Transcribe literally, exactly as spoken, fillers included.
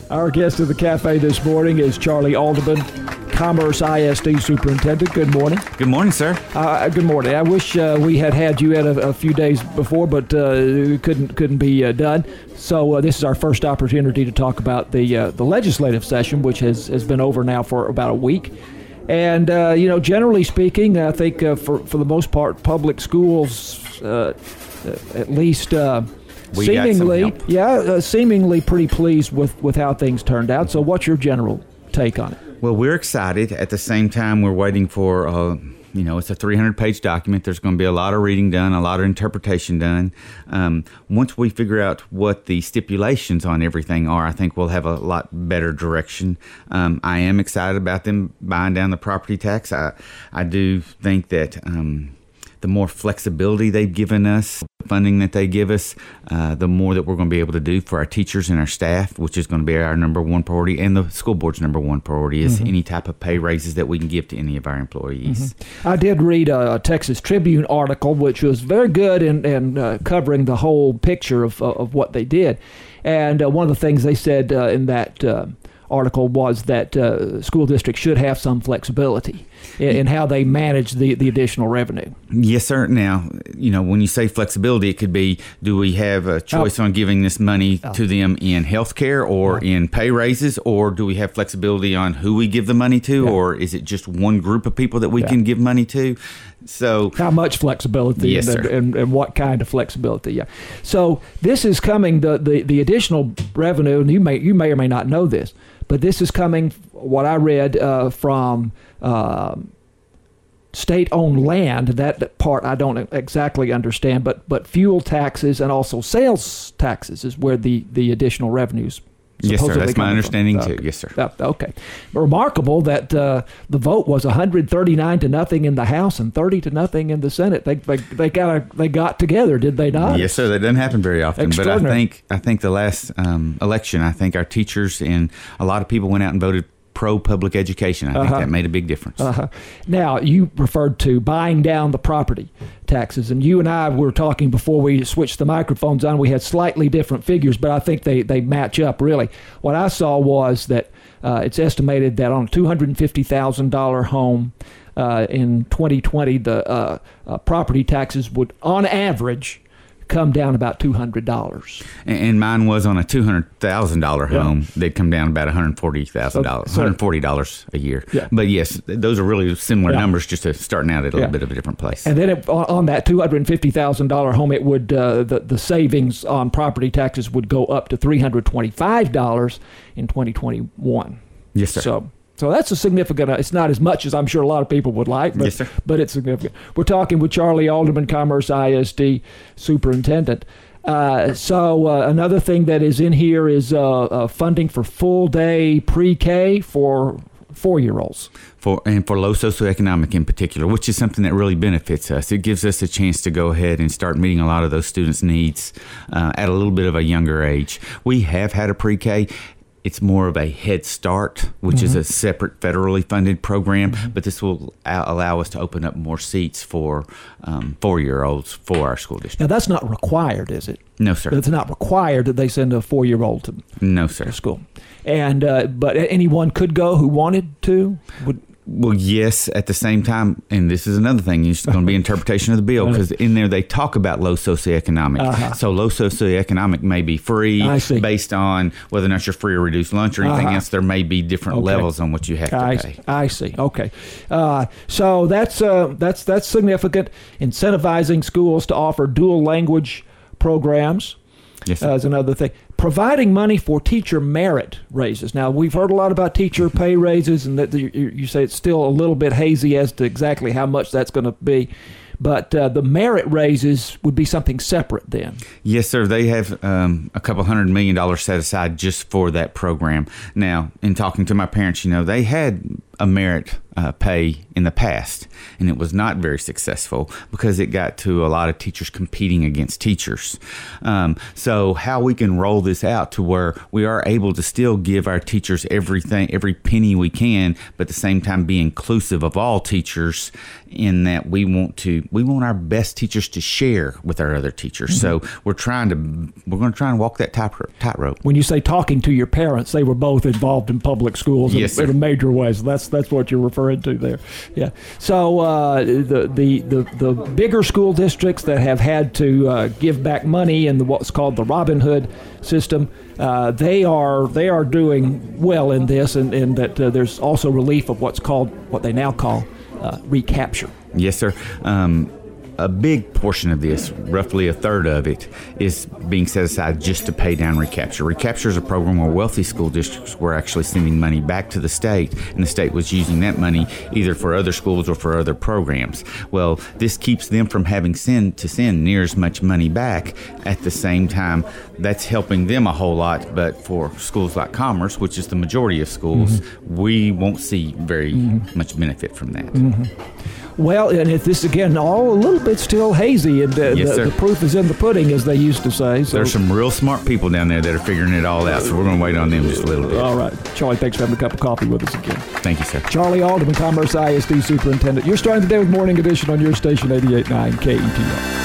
Our guest of the cafe this morning is Charlie Alderman, Commerce I S D Superintendent. Good morning. Good morning, sir. Uh, good morning. I wish uh, we had had you in a, a few days before, but uh, couldn't couldn't be uh, done. So uh, this is our first opportunity to talk about the uh, the legislative session, which has, has been over now for about a week. And, uh, you know, generally speaking, I think uh, for, for the most part, public schools, uh, at least uh, we seemingly, yeah, uh, seemingly pretty pleased with, with how things turned out. So what's your general take on it? Well, we're excited. At the same time, we're waiting for, uh, you know, it's a three hundred page document. There's going to be a lot of reading done, a lot of interpretation done. Um, once we figure out what the stipulations on everything are, I think we'll have a lot better direction. Um, I am excited about them buying down the property tax. I, I do think that um, the more flexibility they've given us, funding that they give us, uh, the more that we're going to be able to do for our teachers and our staff, which is going to be our number one priority, and the school board's number one priority is mm-hmm. any type of pay raises that we can give to any of our employees. Mm-hmm. I did read a Texas Tribune article, which was very good in, in uh, covering the whole picture of, of what they did. And uh, one of the things they said uh, in that uh, article was that uh, school districts should have some flexibility in, in how they manage the, the additional revenue. Yes, sir. Now, you know, when you say flexibility, it could be, do we have a choice oh. on giving this money oh. to them in health care or oh. in pay raises, or do we have flexibility on who we give the money to, yeah. or is it just one group of people that we yeah. can give money to? So how much flexibility yes, and, sir. and, and what kind of flexibility? Yeah. So this is coming, the, the, the additional revenue, and you may you may or may not know this, but this is coming, what I read, uh, from uh, state-owned land. That part I don't exactly understand, but but fuel taxes and also sales taxes is where the, the additional revenues Yes, sir. That's my understanding, from. too. Yes, sir. Uh, okay. Remarkable that uh, the vote was one hundred thirty-nine to nothing in the House and thirty to nothing in the Senate. They they they got they got together, did they not? Yes, sir. That doesn't happen very often. But I think I think the last um, election, I think our teachers and a lot of people went out and voted pro-public education. I think uh-huh. that made a big difference. Uh-huh. Now, you referred to buying down the property taxes, and you and I were talking before we switched the microphones on. We had slightly different figures, but I think they, they match up, really. What I saw was that uh, it's estimated that on a two hundred fifty thousand dollars home uh, in twenty twenty, the uh, uh, property taxes would, on average, come down about two hundred dollars. And mine was on a two hundred thousand dollars home. Yeah. They'd come down about one hundred forty thousand dollars, so, so, one hundred forty dollars a year. Yeah. But yes, those are really similar yeah. numbers, just to starting out at a yeah. little bit of a different place. And then it, on that two hundred fifty thousand dollars home, it would uh, the, the savings on property taxes would go up to three hundred twenty-five dollars in twenty twenty-one. Yes, sir. So So that's a significant, uh, it's not as much as I'm sure a lot of people would like, but, yes, sir. but it's significant. We're talking with Charlie Alderman, Commerce I S D Superintendent. Uh, so uh, another thing that is in here is uh, uh, funding for full-day pre-K for four-year-olds. For and for low socioeconomic in particular, which is something that really benefits us. It gives us a chance to go ahead and start meeting a lot of those students' needs uh, at a little bit of a younger age. We have had a pre-K. It's more of a Head Start, which mm-hmm. is a separate federally funded program, mm-hmm. but this will allow us to open up more seats for um, four-year-olds for our school district. Now, that's not required, is it? No, sir. It's not required that they send a four-year-old to, no, sir. to school. And uh, but anyone could go who wanted to? Would Well, yes, at the same time, and this is another thing, it's going to be interpretation of the bill, because in there they talk about low socioeconomic. Uh-huh. So low socioeconomic may be free based on whether or not you're free or reduced lunch or anything uh-huh. else. There may be different okay. levels on what you have to I pay. See. I see. Okay. Uh, so that's uh, that's that's significant. Incentivizing schools to offer dual language programs. Yes, sir. Uh, is another thing. Providing money for teacher merit raises. Now, we've heard a lot about teacher pay raises, and that you, you say it's still a little bit hazy as to exactly how much that's going to be. But uh, the merit raises would be something separate then. Yes, sir. They have um, a couple hundred million dollars set aside just for that program. Now, in talking to my parents, you know, they had a merit uh, pay in the past, and it was not very successful because it got to a lot of teachers competing against teachers. Um, so how we can roll this out to where we are able to still give our teachers everything, every penny we can, but at the same time be inclusive of all teachers, in that we want to we want our best teachers to share with our other teachers. Mm-hmm. So we're trying to we're going to try and walk that tightrope. tightrope. When you say talking to your parents, they were both involved in public schools yes, in, in a major way. So that's that's what you're referring to there. Yeah. So uh, the, the the the bigger school districts that have had to uh, give back money in the, what's called the Robin Hood system, uh, they are they are doing well in this, and, and that uh, there's also relief of what's called what they now call uh, recapture. Yes, sir. Um, a big portion of this, roughly a third of it, is being set aside just to pay down recapture. Recapture is a program where wealthy school districts were actually sending money back to the state, and the state was using that money either for other schools or for other programs. Well, this keeps them from having send to send near as much money back. At the same time, that's helping them a whole lot, but for schools like Commerce, which is the majority of schools, mm-hmm. we won't see very mm-hmm. much benefit from that. Mm-hmm. Well, and if this, again, all a little bit still hazy, and uh, yes, the, the proof is in the pudding, as they used to say. So. There's some real smart people down there that are figuring it all out, so we're going to wait on them just a little bit. All right. Charlie, thanks for having a cup of coffee with us again. Thank you, sir. Charlie Alderman, Commerce I S D Superintendent. You're starting the day with Morning Edition on your station, eighty-eight point nine K E T R.